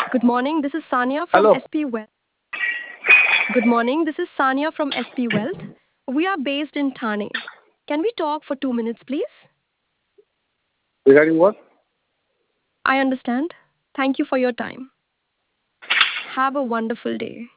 Good morning. This is Sania from Hello. SP Wealth. Good morning. This is Sania from SP Wealth. We are based in Thane. Can we talk for 2 minutes, please? Regarding what? I understand. Thank you for your time. Have a wonderful day.